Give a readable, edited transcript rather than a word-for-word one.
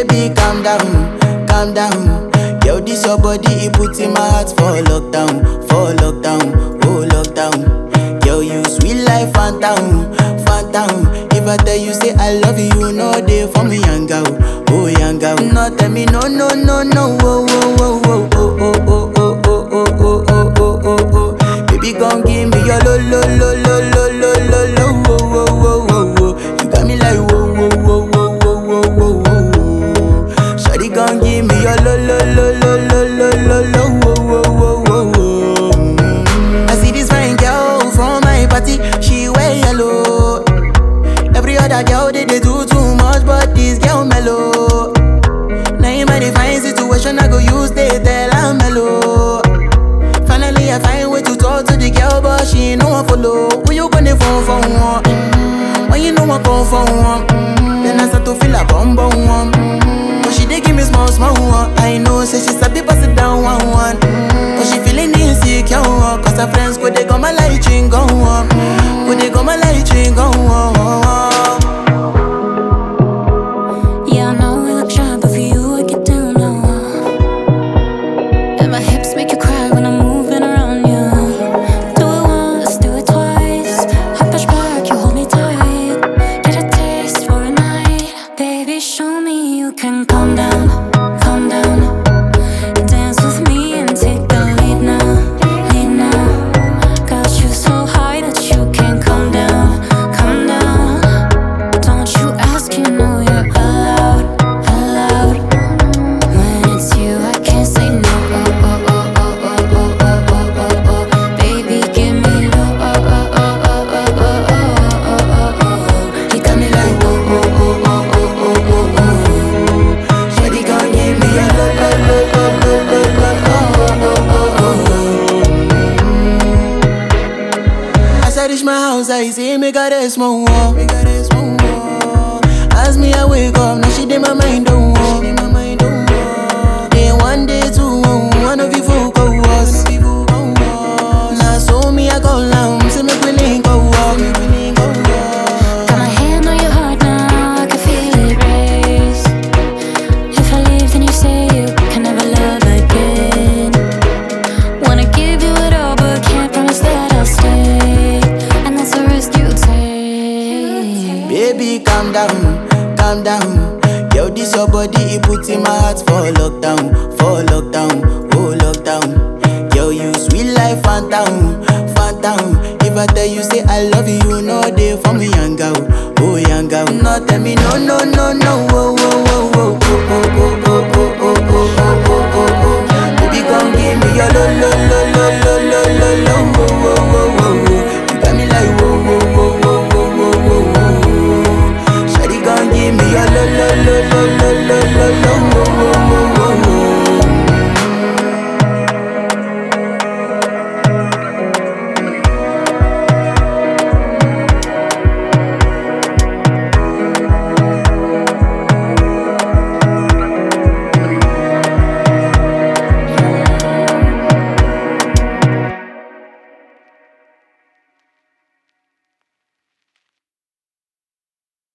Baby, calm down, calm down. Yo, this your body, it puts in my heart for lockdown, oh lockdown. Yo, you sweet life, phantom, phantom. If I tell you say I love you, you know they for me, young girl, oh young girl. No, tell me no, no, no, no, oh, oh, oh, oh, oh, oh, oh, oh, oh, oh, oh, oh, oh, oh. Baby, gon' give me your lo, lo, lo, lo, lo, lo, lo, lo, oh, oh, oh, oh, oh. You got me like whoa, whoa, whoa, whoa, whoa, whoa, whoa, whoa. Shawty gon' give me your lo, lo, lo, lo, lo, lo, lo, lo, oh, oh, oh, oh, oh. I see this fine girl from my party, she wear yellow. Every other girl they do too much, but this girl mellow. Now in my fine situation, I go use they tell I'm mellow. Finally I find way to talk to the girl, but she ain't no one follow. Who you gonna phone for one? When you know I come for one, then I start to feel a bum bum one. But she dey give me small small one. I know say she sabi pass it down one one. But she feeling insecure one, cause her friends go they go my light ring go on, go they go my light ring go on. Yeah, I know we look shy, but for you I get down low. And my hips make you cry when I'm moving around you. Do it once, do it twice. I push back, you hold me tight. Get a taste for a night. Baby, show me you can calm down, calm down. Dance with me and take the lead now, lead now. Got you so high that you can't calm down, calm down. Don't you ask, you know you're allowed, allowed. When it's you, I can't say no. Oh, oh, oh, oh, oh, oh, oh, oh, oh, oh. Baby, give me low. Oh, oh, oh, oh, oh, oh, oh, oh, oh, oh. You got me like whoa, whoa, whoa, whoa, whoa, whoa, whoa, whoa. Shawty gon' give me a low, low, low, low, low, low, low, oh, oh, oh, oh. As I reach my house, I see me got a small wall. As me I wake up, now she did my mind don't walk. Day one, day two, one of you folk go was. Now so me I call now, say me we link go walk. Got my hand on your heart now, I can feel it race. If I leave, then you say you can never love again. Wanna give you it all, but can't promise that I'll stay. And that's a risk you take. Baby, calm down, calm down. Yo, this your body, it puts in my heart for lockdown, oh lockdown. Yo, you sweet life, phantom, phantom. If I tell you say I love you, you know they for me, young girl, oh young girl. No, tell me no, no, no, no, oh, oh, oh, oh, oh, oh, oh, oh, oh, oh, oh, oh, oh, oh. Baby, come give me your lo, lo, lo, lo, lo,